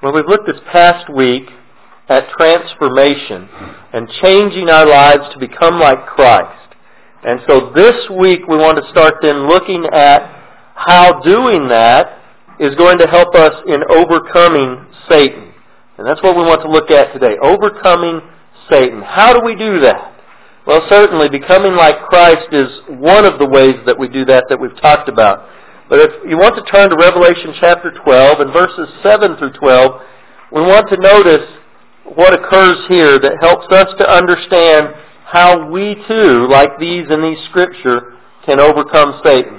Well, we've looked this past week at transformation and changing our lives to become like Christ. And so this week we want to start then looking at how doing that is going to help us in overcoming Satan. And that's what we want to look at today, overcoming Satan. How do we do that? Well, certainly becoming like Christ is one of the ways that we do that we've talked about. But if you want to turn to Revelation chapter 12 and verses 7 through 12, we want to notice what occurs here that helps us to understand how we too, like these in these scripture, can overcome Satan.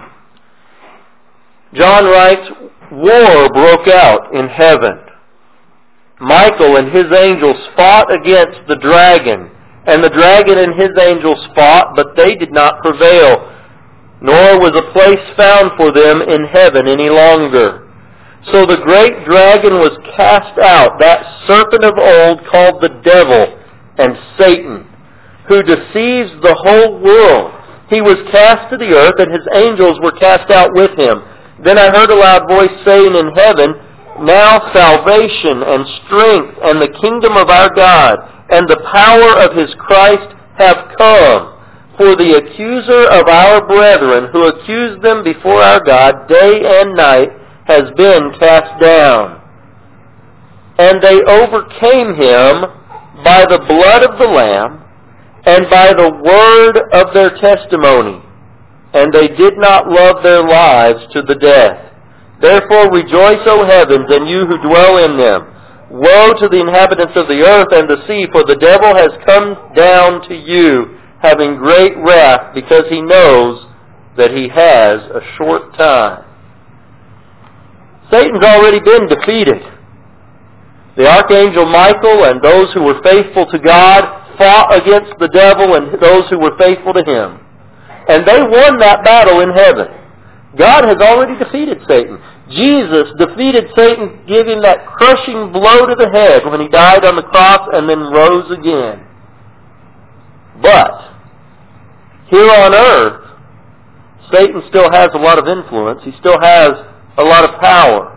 John writes, "War broke out in heaven. Michael and his angels fought against the dragon, and the dragon and his angels fought, but they did not prevail, nor was a place found for them in heaven any longer. So the great dragon was cast out, that serpent of old called the devil and Satan, who deceives the whole world. He was cast to the earth, and his angels were cast out with him. Then I heard a loud voice saying in heaven, 'Now salvation and strength and the kingdom of our God and the power of his Christ have come. For the accuser of our brethren, who accused them before our God day and night, has been cast down. And they overcame him by the blood of the Lamb and by the word of their testimony, and they did not love their lives to the death. Therefore rejoice, O heavens, and you who dwell in them. Woe to the inhabitants of the earth and the sea, for the devil has come down to you, having great wrath, because he knows that he has a short time." Satan's already been defeated. The archangel Michael and those who were faithful to God fought against the devil and those who were faithful to him. And they won that battle in heaven. God has already defeated Satan. Jesus defeated Satan, giving that crushing blow to the head when he died on the cross and then rose again. But here on earth, Satan still has a lot of influence. He still has a lot of power.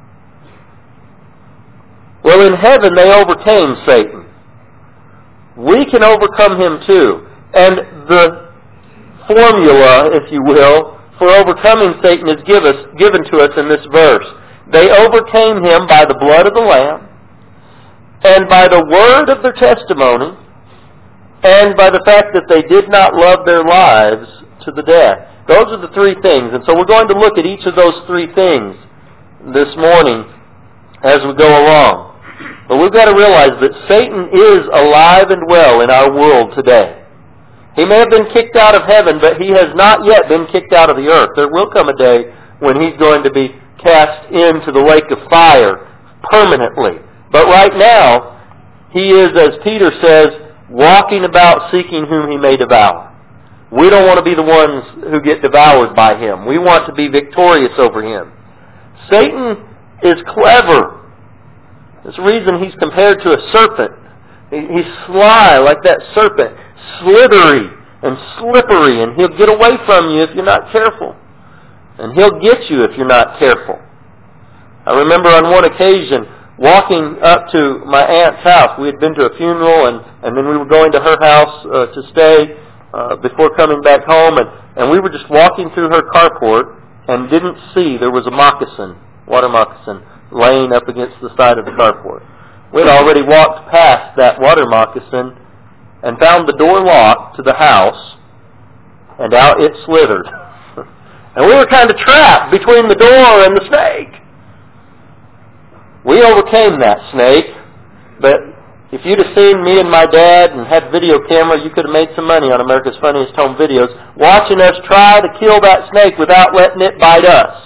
Well, in heaven they overcame Satan. We can overcome him too. And the formula, if you will, for overcoming Satan is given to us in this verse. They overcame him by the blood of the Lamb, and by the word of their testimony, and by the fact that they did not love their lives to the death. Those are the three things. And so we're going to look at each of those three things this morning as we go along. But we've got to realize that Satan is alive and well in our world today. He may have been kicked out of heaven, but he has not yet been kicked out of the earth. There will come a day when he's going to be cast into the lake of fire permanently. But right now, he is, as Peter says, walking about seeking whom he may devour. We don't want to be the ones who get devoured by him. We want to be victorious over him. Satan is clever. There's a reason he's compared to a serpent. He's sly like that serpent, slithery and slippery, and he'll get away from you if you're not careful. And he'll get you if you're not careful. I remember on one occasion walking up to my aunt's house. We had been to a funeral, and then we were going to her house to stay before coming back home, and we were just walking through her carport and didn't see there was a moccasin, water moccasin, laying up against the side of the carport. We had already walked past that water moccasin and found the door locked to the house, and out it slithered. And we were kind of trapped between the door and the snake. We overcame that snake, but if you'd have seen me and my dad and had video camera, you could have made some money on America's Funniest Home Videos watching us try to kill that snake without letting it bite us.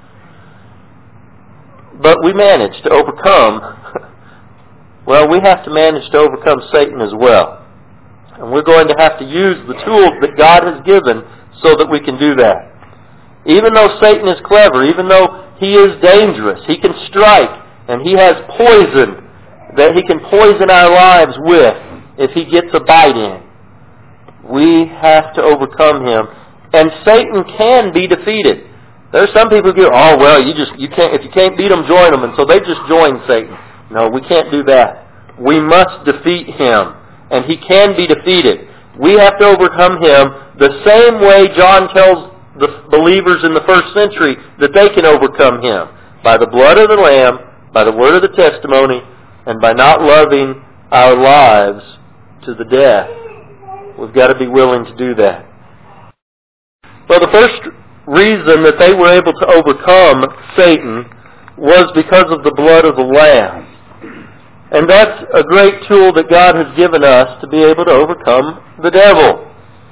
But we managed to overcome. Well, we have to manage to overcome Satan as well. And we're going to have to use the tools that God has given so that we can do that. Even though Satan is clever, even though he is dangerous, he can strike, and he has poison that he can poison our lives with if he gets a bite in. We have to overcome him. And Satan can be defeated. There are some people who go, oh, well, you can't, if you can't beat them, join them. And so they just join Satan. No, we can't do that. We must defeat him, and he can be defeated. We have to overcome him the same way John tells the believers in the first century that they can overcome him. By the blood of the Lamb, by the word of the testimony, and by not loving our lives to the death. We've got to be willing to do that. Well, the first reason that they were able to overcome Satan was because of the blood of the Lamb. And that's a great tool that God has given us to be able to overcome the devil.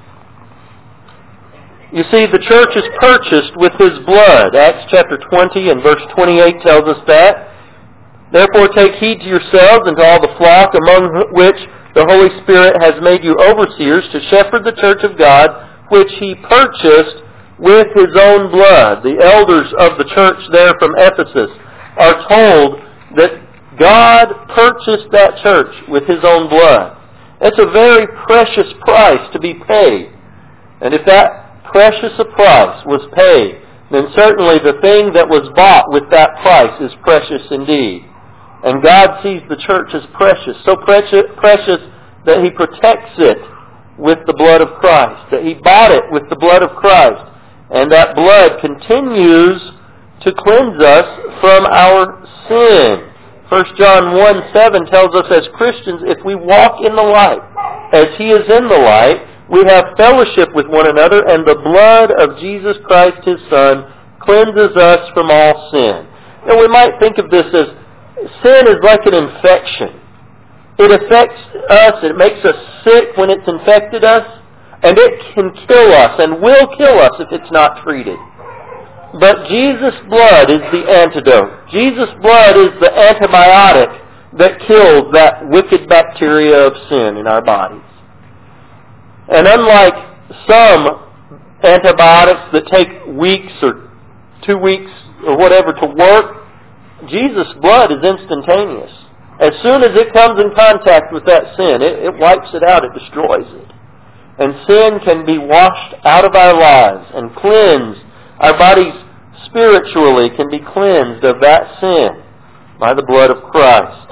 You see, the church is purchased with his blood. Acts chapter 20 and verse 28 tells us that. Therefore take heed to yourselves and to all the flock among which the Holy Spirit has made you overseers to shepherd the church of God, which he purchased with his own blood. The elders of the church there from Ephesus are told that God purchased that church with his own blood. That's a very precious price to be paid. And if that precious a price was paid, then certainly the thing that was bought with that price is precious indeed. And God sees the church as precious, so precious that he protects it with the blood of Christ, that he bought it with the blood of Christ. And that blood continues to cleanse us from our sin. 1 John 1:7 tells us as Christians, if we walk in the light, as he is in the light, we have fellowship with one another, and the blood of Jesus Christ, his Son, cleanses us from all sin. Now we might think of this as sin is like an infection. It affects us, it makes us sick when it's infected us, and it can kill us and will kill us if it's not treated. But Jesus' blood is the antidote. Jesus' blood is the antibiotic that kills that wicked bacteria of sin in our bodies. And unlike some antibiotics that take weeks or 2 weeks or whatever to work, Jesus' blood is instantaneous. As soon as it comes in contact with that sin, it wipes it out, it destroys it. And sin can be washed out of our lives and cleansed. Our bodies spiritually can be cleansed of that sin by the blood of Christ.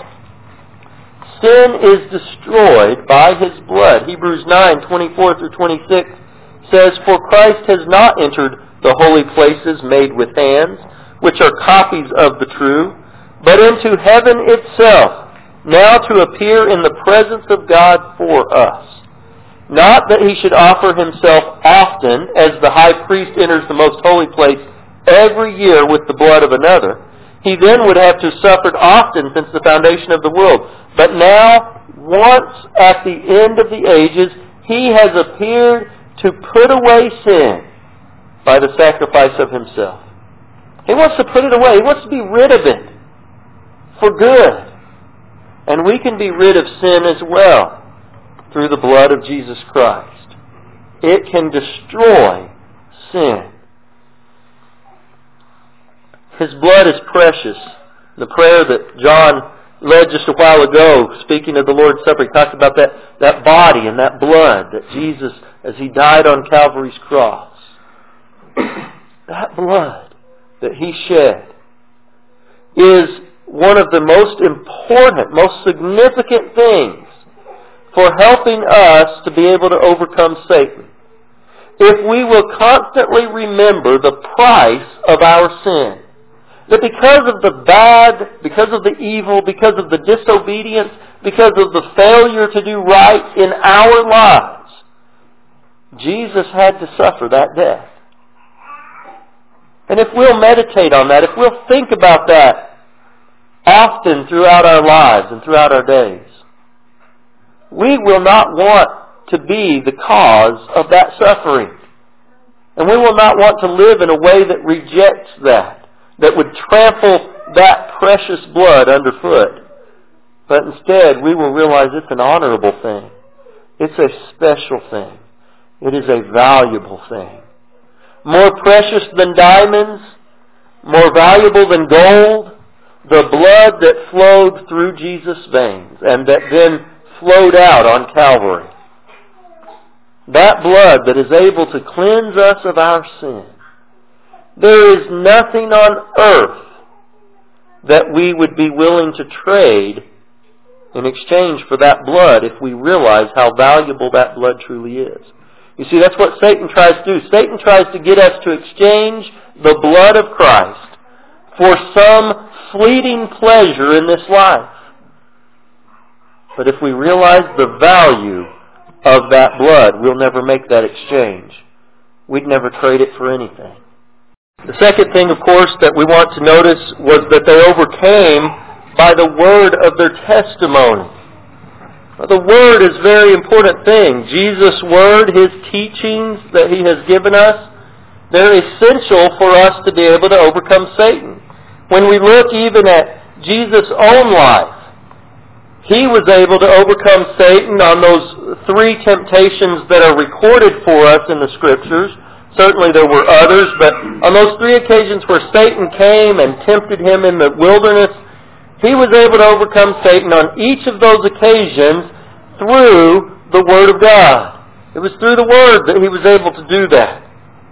Sin is destroyed by his blood. Hebrews 9:24 through 26 says, For Christ has not entered the holy places made with hands, which are copies of the true, but into heaven itself, now to appear in the presence of God for us. Not that he should offer himself often, as the high priest enters the most holy place every year with the blood of another. He then would have to suffer often since the foundation of the world. But now, once at the end of the ages, he has appeared to put away sin by the sacrifice of himself. He wants to put it away. He wants to be rid of it for good. And we can be rid of sin as well through the blood of Jesus Christ. It can destroy sin. His blood is precious. The prayer that John led just a while ago, speaking of the Lord's Supper, he talked about that body and that blood that Jesus, as he died on Calvary's cross, that blood that he shed is one of the most important, most significant things for helping us to be able to overcome Satan. If we will constantly remember the price of our sin, that because of the bad, because of the evil, because of the disobedience, because of the failure to do right in our lives, Jesus had to suffer that death. And if we'll meditate on that, if we'll think about that often throughout our lives and throughout our days, we will not want to be the cause of that suffering. And we will not want to live in a way that rejects that would trample that precious blood underfoot. But instead, we will realize it's an honorable thing. It's a special thing. It is a valuable thing. More precious than diamonds, more valuable than gold, the blood that flowed through Jesus' veins and that then flowed out on Calvary. That blood that is able to cleanse us of our sin. There is nothing on earth that we would be willing to trade in exchange for that blood if we realize how valuable that blood truly is. You see, that's what Satan tries to do. Satan tries to get us to exchange the blood of Christ for some fleeting pleasure in this life. But if we realize the value of that blood, we'll never make that exchange. We'd never trade it for anything. The second thing, of course, that we want to notice was that they overcame by the word of their testimony. The Word is a very important thing. Jesus' Word, His teachings that He has given us, they're essential for us to be able to overcome Satan. When we look even at Jesus' own life, He was able to overcome Satan on those 3 temptations that are recorded for us in the Scriptures. Certainly there were others, but on those 3 occasions where Satan came and tempted Him in the wilderness, He was able to overcome Satan on each of those occasions through the Word of God. It was through the Word that He was able to do that.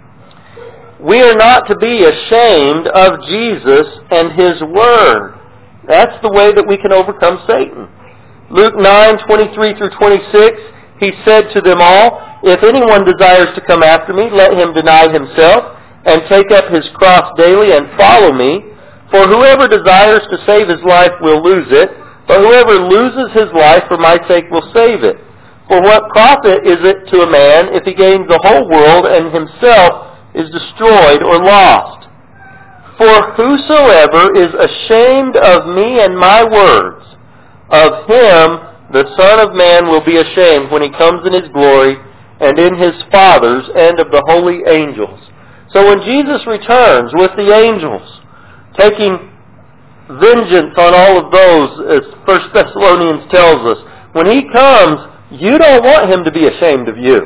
We are not to be ashamed of Jesus and His Word. That's the way that we can overcome Satan. Luke 9:23 through 26, He said to them all, "If anyone desires to come after me, let him deny himself and take up his cross daily and follow me. For whoever desires to save his life will lose it, but whoever loses his life for my sake will save it. For what profit is it to a man if he gains the whole world and himself is destroyed or lost? For whosoever is ashamed of me and my words, of him the Son of Man will be ashamed when He comes in His glory and in His Father's and of the holy angels." So when Jesus returns with the angels, taking vengeance on all of those, as 1 Thessalonians tells us, when He comes, you don't want Him to be ashamed of you.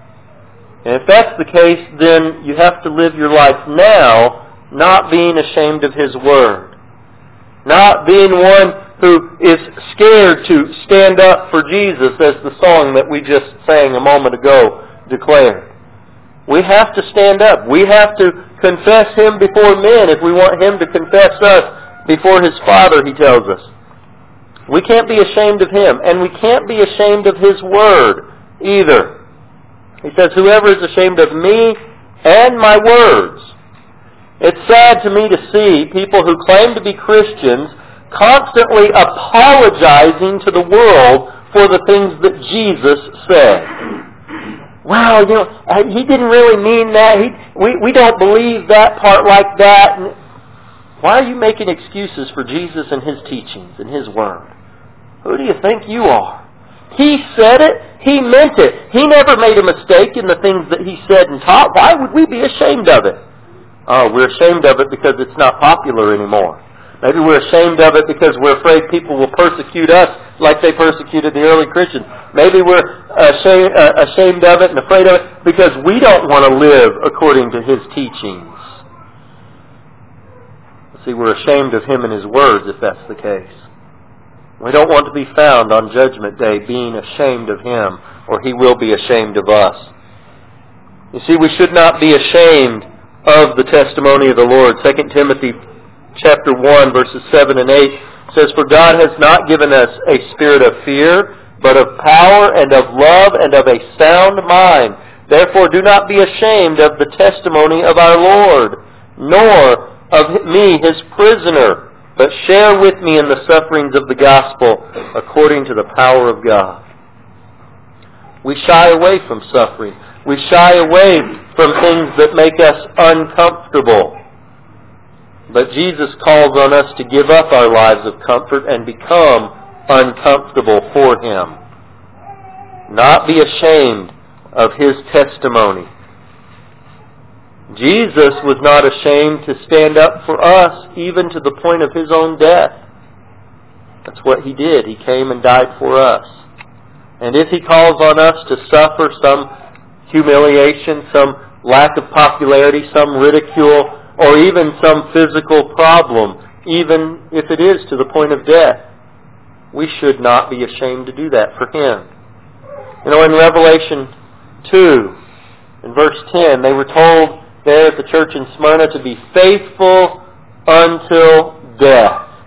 And if that's the case, then you have to live your life now not being ashamed of His Word. Not being one who is scared to stand up for Jesus, as the song that we just sang a moment ago declared. We have to stand up. We have to confess Him before men if we want Him to confess us before His Father, He tells us. We can't be ashamed of Him, and we can't be ashamed of His Word either. He says, "Whoever is ashamed of me and my words." It's sad to me to see people who claim to be Christians constantly apologizing to the world for the things that Jesus said. Well, He didn't really mean that. We don't believe that part like that. Why are you making excuses for Jesus and His teachings and His Word? Who do you think you are? He said it. He meant it. He never made a mistake in the things that He said and taught. Why would we be ashamed of it? Oh, we're ashamed of it because it's not popular anymore. Maybe we're ashamed of it because we're afraid people will persecute us like they persecuted the early Christians. Maybe we're ashamed of it and afraid of it because we don't want to live according to His teachings. See, we're ashamed of Him and His words if that's the case. We don't want to be found on Judgment Day being ashamed of Him, or He will be ashamed of us. You see, we should not be ashamed of the testimony of the Lord. 2 Timothy chapter 1, verses 7 and 8 says, "For God has not given us a spirit of fear, but of power and of love and of a sound mind. Therefore do not be ashamed of the testimony of our Lord, nor of me, His prisoner, but share with me in the sufferings of the gospel according to the power of God." We shy away from suffering. We shy away from things that make us uncomfortable. But Jesus calls on us to give up our lives of comfort and become uncomfortable for Him. Not be ashamed of His testimony. Jesus was not ashamed to stand up for us, even to the point of His own death. That's what He did. He came and died for us. And if He calls on us to suffer some humiliation, some lack of popularity, some ridicule, or even some physical problem, even if it is to the point of death, we should not be ashamed to do that for Him. In Revelation 2, in verse 10, they were told there at the church in Smyrna to be faithful until death.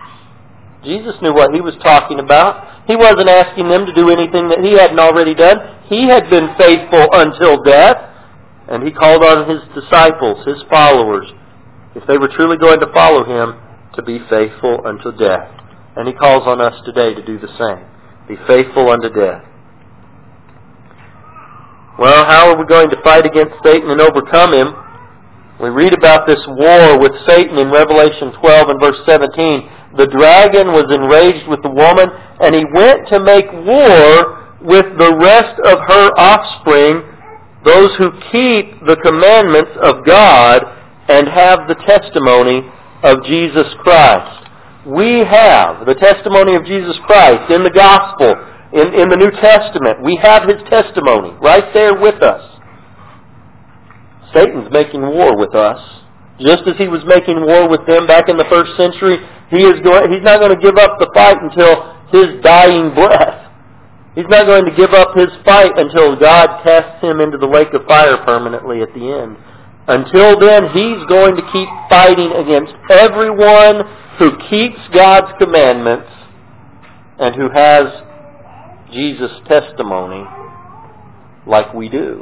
Jesus knew what He was talking about. He wasn't asking them to do anything that He hadn't already done. He had been faithful until death, and He called on His disciples, His followers, if they were truly going to follow Him, to be faithful until death. And He calls on us today to do the same. Be faithful unto death. Well, how are we going to fight against Satan and overcome him? We read about this war with Satan in Revelation 12 and verse 17. The dragon was enraged with the woman, and he went to make war with the rest of her offspring, those who keep the commandments of God and have the testimony of Jesus Christ. We have the testimony of Jesus Christ in the gospel, in the New Testament. We have His testimony right there with us. Satan's making war with us. Just as he was making war with them back in the first century, he's not going to give up the fight until his dying breath. He's not going to give up his fight until God casts him into the lake of fire permanently at the end. Until then, he's going to keep fighting against everyone who keeps God's commandments and who has Jesus' testimony like we do.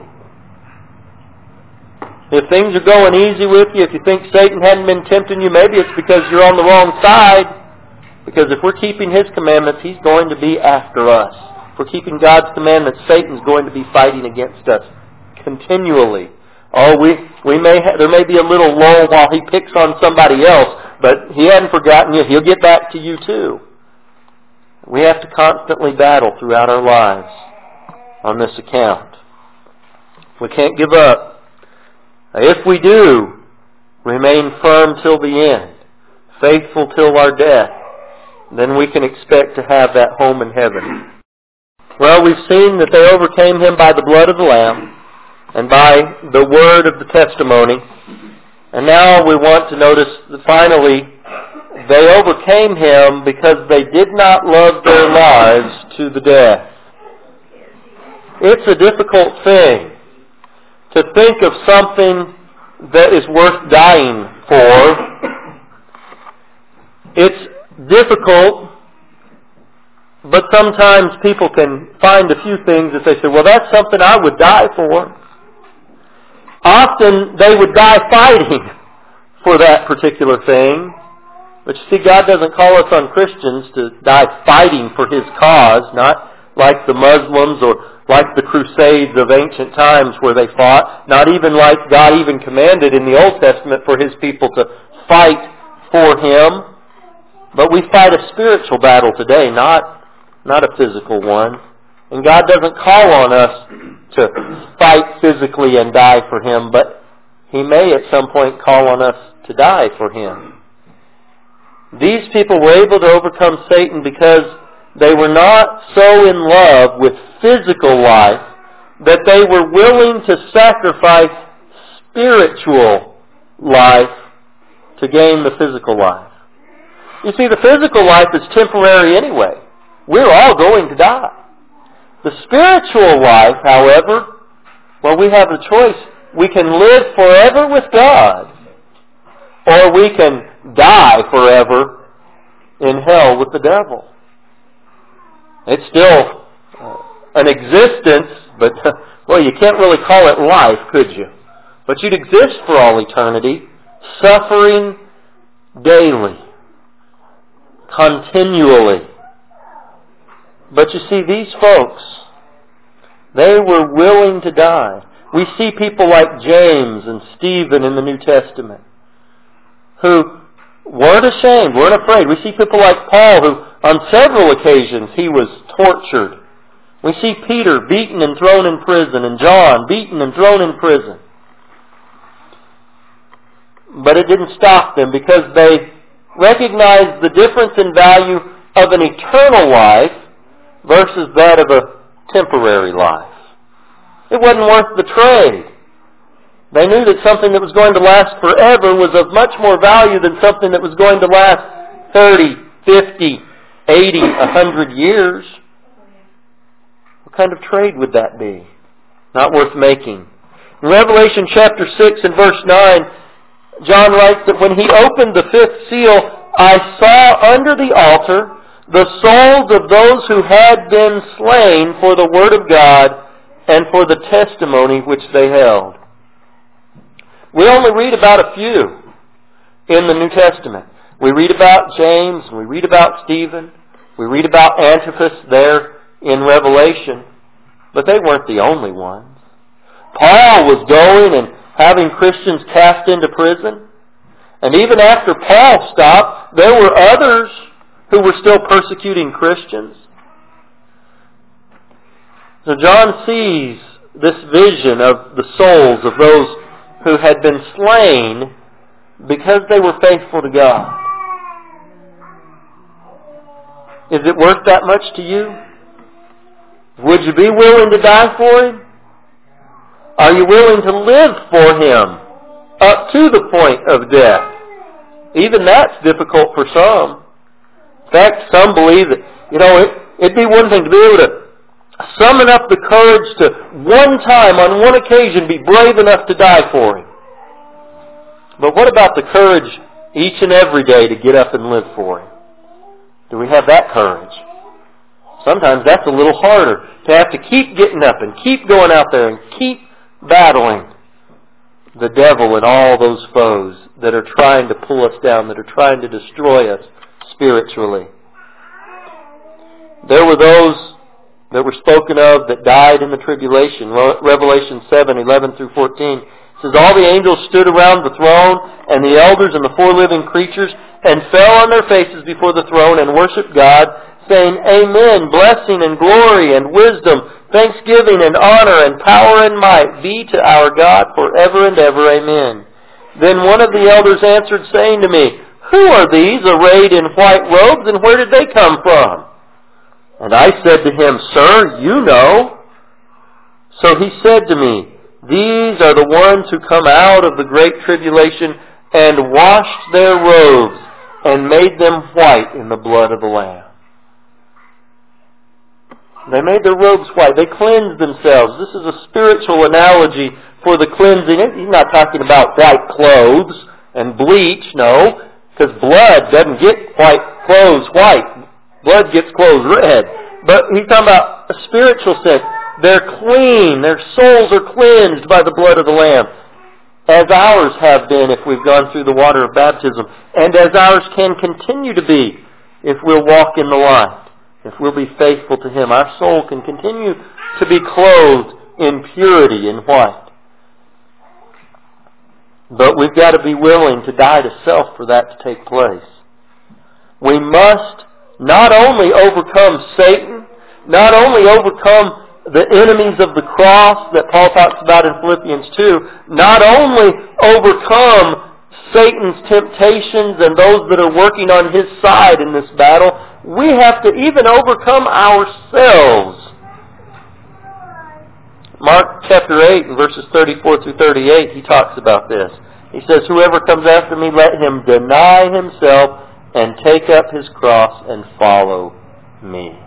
If things are going easy with you, if you think Satan hadn't been tempting you, maybe it's because you're on the wrong side. Because if we're keeping His commandments, He's going to be after us. If we're keeping God's commandments, Satan's going to be fighting against us continually. Oh, there may be a little lull while he picks on somebody else, but he hadn't forgotten you. He'll get back to you too. We have to constantly battle throughout our lives on this account. We can't give up. If we do, remain firm till the end, faithful till our death, then we can expect to have that home in heaven. Well, we've seen that they overcame him by the blood of the Lamb and by the word of the testimony. And now we want to notice that finally they overcame him because they did not love their lives to the death. It's a difficult thing to think of something that is worth dying for. It's difficult, but sometimes people can find a few things that they say, well, that's something I would die for. Often they would die fighting for that particular thing. But you see, God doesn't call us on Christians to die fighting for His cause, not like the Muslims or like the Crusades of ancient times where they fought, not even like God even commanded in the Old Testament for His people to fight for Him. But we fight a spiritual battle today, not a physical one. And God doesn't call on us to fight physically and die for Him, but He may at some point call on us to die for Him. These people were able to overcome Satan because they were not so in love with physical life that they were willing to sacrifice spiritual life to gain the physical life. You see, the physical life is temporary anyway. We're all going to die. The spiritual life, however, well, we have a choice. We can live forever with God, or we can die forever in hell with the devil. It's still an existence, but, well, you can't really call it life, could you? But you'd exist for all eternity, suffering daily, continually. But you see, these folks, they were willing to die. We see people like James and Stephen in the New Testament who weren't ashamed, weren't afraid. We see people like Paul who on several occasions he was tortured. We see Peter beaten and thrown in prison, and John beaten and thrown in prison. But it didn't stop them because they recognized the difference in value of an eternal life versus that of a temporary life. It wasn't worth the trade. They knew that something that was going to last forever was of much more value than something that was going to last 30, 50, 80, 100 years. What kind of trade would that be? Not worth making. In Revelation chapter 6 and verse 9, John writes that when he opened the fifth seal, I saw under the altar the souls of those who had been slain for the word of God and for the testimony which they held. We only read about a few in the New Testament. We read about James, we read about Stephen, we read about Antipas there in Revelation, but they weren't the only ones. Paul was going and having Christians cast into prison, and even after Paul stopped, there were others who were still persecuting Christians. So John sees this vision of the souls of those who had been slain because they were faithful to God. Is it worth that much to you? Would you be willing to die for Him? Are you willing to live for Him up to the point of death? Even that's difficult for some. In fact, some believe that, it'd be one thing to be able to summon up the courage to one time, on one occasion, be brave enough to die for Him. But what about the courage each and every day to get up and live for Him? Do we have that courage? Sometimes that's a little harder, to have to keep getting up and keep going out there and keep battling the devil and all those foes that are trying to pull us down, that are trying to destroy us spiritually. There were those that were spoken of that died in the tribulation. Revelation 7:11 through 14 says, all the angels stood around the throne, and the elders and the four living creatures, and fell on their faces before the throne and worshipped God, saying, Amen, blessing and glory and wisdom, thanksgiving and honor and power and might be to our God forever and ever. Amen. Then one of the elders answered, saying to me, Who are these arrayed in white robes, and where did they come from? And I said to him, Sir, you know. So he said to me, These are the ones who come out of the great tribulation and washed their robes and made them white in the blood of the Lamb. They made their robes white. They cleansed themselves. This is a spiritual analogy for the cleansing. He's not talking about white clothes and bleach, no, because blood doesn't get white clothes white. Blood gets clothes red. But he's talking about a spiritual sense. They're clean. Their souls are cleansed by the blood of the Lamb, as ours have been if we've gone through the water of baptism, and as ours can continue to be if we'll walk in the light. If we'll be faithful to Him, our soul can continue to be clothed in purity and white. But we've got to be willing to die to self for that to take place. We must not only overcome Satan, not only overcome the enemies of the cross that Paul talks about in Philippians 2, not only overcome Satan's temptations and those that are working on his side in this battle, we have to even overcome ourselves. Mark chapter 8 and verses 34 through 38, he talks about this. He says, Whoever comes after me, let him deny himself and take up his cross and follow me.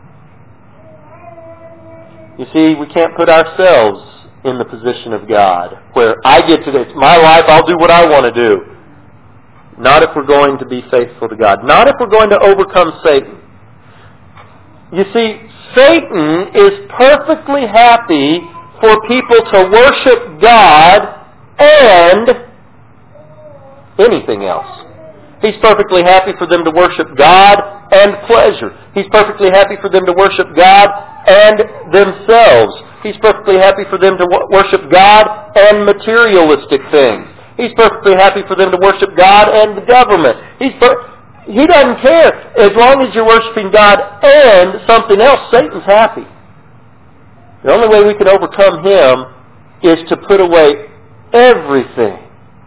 You see, we can't put ourselves in the position of God, where I get to, it's my life, I'll do what I want to do. Not if we're going to be faithful to God. Not if we're going to overcome Satan. You see, Satan is perfectly happy for people to worship God and anything else. He's perfectly happy for them to worship God and pleasure. He's perfectly happy for them to worship God and themselves. He's perfectly happy for them to worship God and materialistic things. He's perfectly happy for them to worship God and the government. He doesn't care. As long as you're worshiping God and something else, Satan's happy. The only way we can overcome him is to put away everything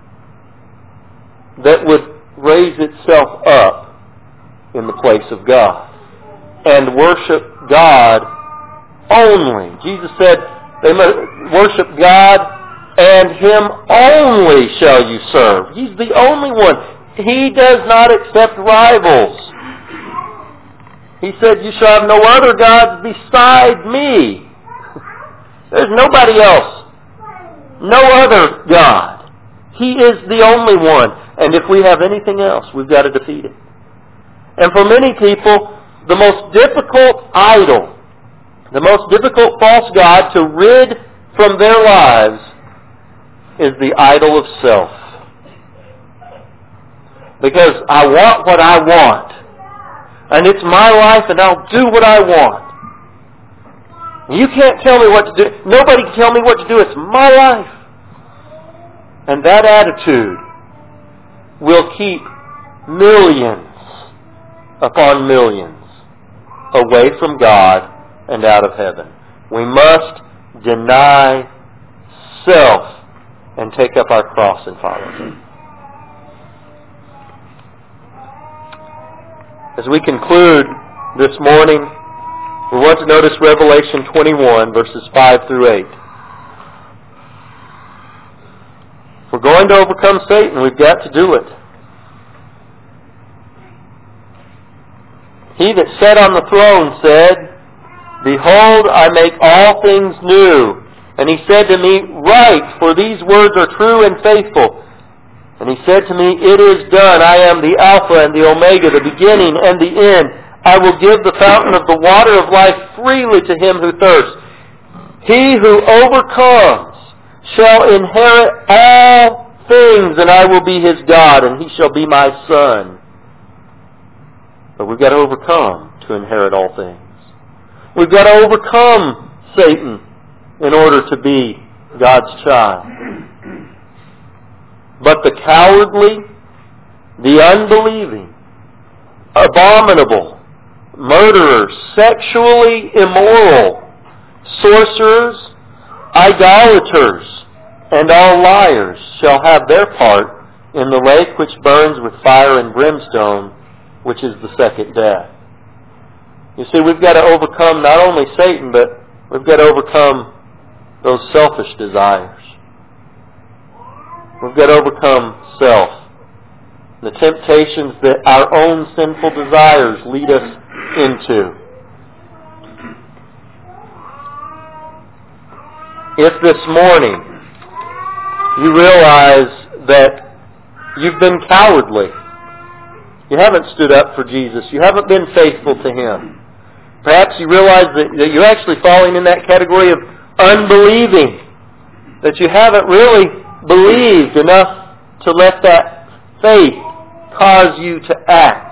that would raise itself up in the place of God and worship God only. Jesus said they must worship God and Him only shall you serve. He's the only one. He does not accept rivals. He said, You shall have no other gods beside me. There's nobody else. No other God. He is the only one. And if we have anything else, we've got to defeat it. And for many people, the most difficult idol, the most difficult false god to rid from their lives is the idol of self. Because I want what I want. And it's my life and I'll do what I want. You can't tell me what to do. Nobody can tell me what to do. It's my life. And that attitude will keep millions upon millions away from God and out of heaven. We must deny self and take up our cross and follow Him. As we conclude this morning, we want to notice Revelation 21, verses 5 through 8. If we're going to overcome Satan, we've got to do it. He that sat on the throne said, Behold, I make all things new. And He said to me, Write, for these words are true and faithful. And He said to me, It is done. I am the Alpha and the Omega, the beginning and the end. I will give the fountain of the water of life freely to him who thirsts. He who overcomes shall inherit all things, and I will be his God, and he shall be my son. But we've got to overcome to inherit all things. We've got to overcome Satan in order to be God's child. But the cowardly, the unbelieving, abominable, murderers, sexually immoral, sorcerers, idolaters, and all liars shall have their part in the lake which burns with fire and brimstone, which is the second death. You see, we've got to overcome not only Satan, but we've got to overcome those selfish desires. We've got to overcome self. The temptations that our own sinful desires lead us into. If this morning you realize that you've been cowardly, you haven't stood up for Jesus, you haven't been faithful to Him, perhaps you realize that you're actually falling in that category of unbelieving, that you haven't really believed enough to let that faith cause you to act.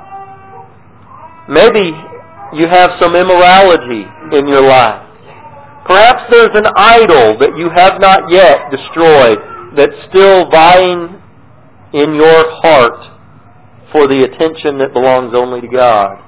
Maybe you have some immorality in your life. Perhaps there's an idol that you have not yet destroyed that's still vying in your heart for the attention that belongs only to God.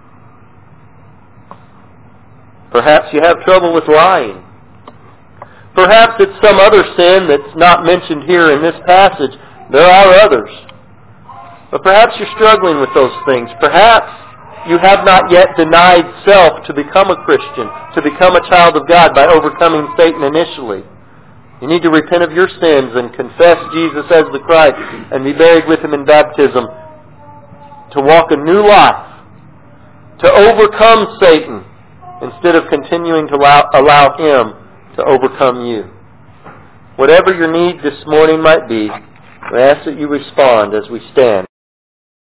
Perhaps you have trouble with lying. Perhaps it's some other sin that's not mentioned here in this passage. There are others. But perhaps you're struggling with those things. Perhaps you have not yet denied self to become a Christian, to become a child of God by overcoming Satan initially. You need to repent of your sins and confess Jesus as the Christ and be buried with Him in baptism to walk a new life, to overcome Satan instead of continuing to allow Him to overcome you. Whatever your need this morning might be, we ask that you respond as we stand.